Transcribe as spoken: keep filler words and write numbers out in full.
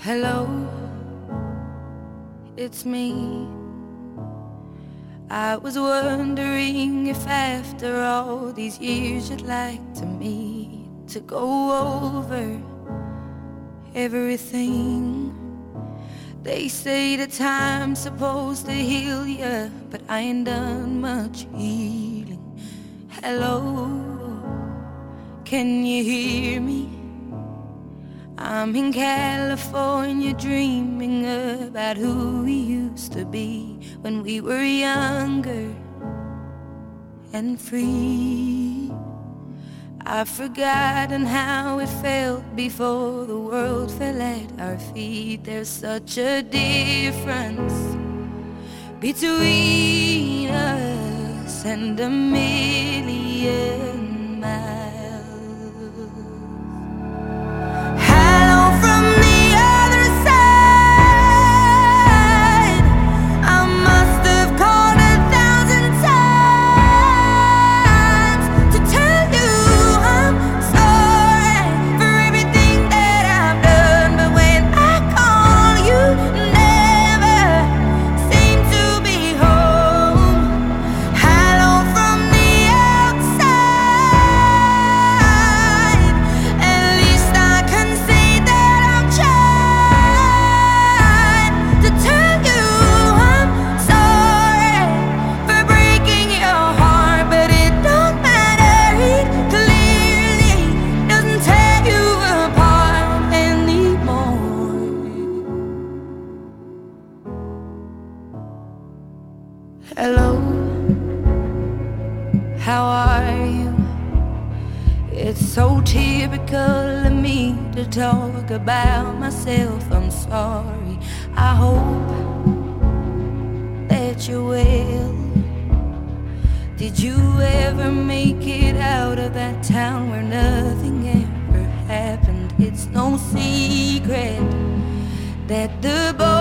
Hello, it's me. I was wondering if after all these years you'd like to meet to go over everything. They say the time's supposed to heal ya, but I ain't done much healing. Hello, can you hear me? I'm in California dreaming about who we used to be when we were younger and free. I've forgotten how it felt before the world fell at our feet. There's such a difference between us and a million miles. Hello, how are you? It's so typical of me to talk about myself. I'm sorry. I hope that you're well. Did you ever make it out of that town where nothing ever happened? It's no secret that the boy